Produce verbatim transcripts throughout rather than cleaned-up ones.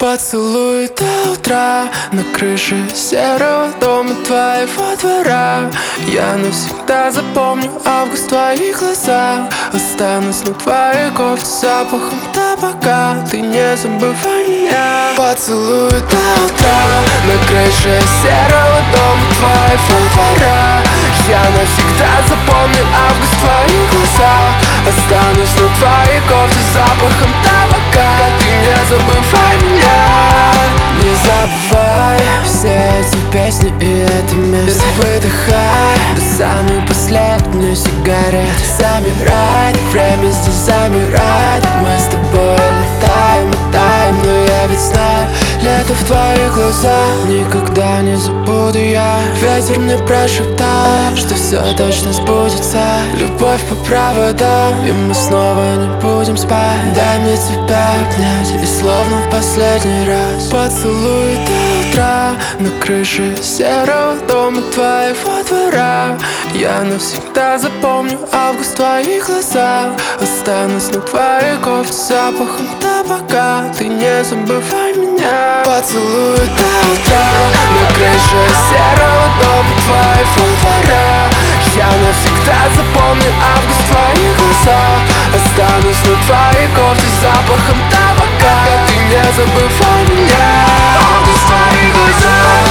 Поцелуй до утра на крыше серого дома твоего двора. Я навсегда запомню август в твоих глазах. Останусь на твоей кофте с запахом табака. Ты не забывай меня. Поцелуй до утра на крыше серого дома твоего двора. Я навсегда запомню август в твоих глазах. Останусь на твоей кофте с запахом табака. Ты не забывай меня. Не забывай все эти песни и это место. Выдыхай до самой последней сигареты. Замирает, время здесь замирает. Мы с тобой летаем, летаем, но я ведь знаю, лето в твоих глазах никогда не забуду я. Ветер мне прошептал, что все точно сбудется. Любовь по проводам, и мы снова не будем спать. Дай мне тебя обнять, и словно в последний раз поцелуй до утра на крыше серого дома твоего двора. Я навсегда запомню август в твоих глазах. Останусь на твоей кофте с запахом табака. Ты не забывай меня. Поцелуй до утра на крыше серого дома твоего двора. Я навсегда запомню август в твоих глазах. Останусь на твоей кофте с запахом табака. Ты не забывай меня. Август в твоих глазах,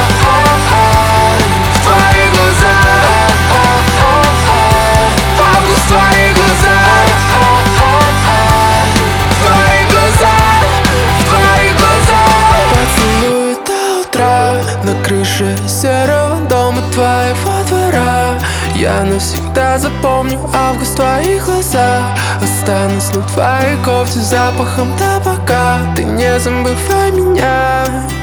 в твоих глазах, август в твоих глазах, в твоих глазах, в твоих глазах. Поцелуй до утра на крыше серого дома твоего двора. Я навсегда запомню август в твоих глазах. Останусь на твоей кофте с запахом табака. Ты не забывай меня.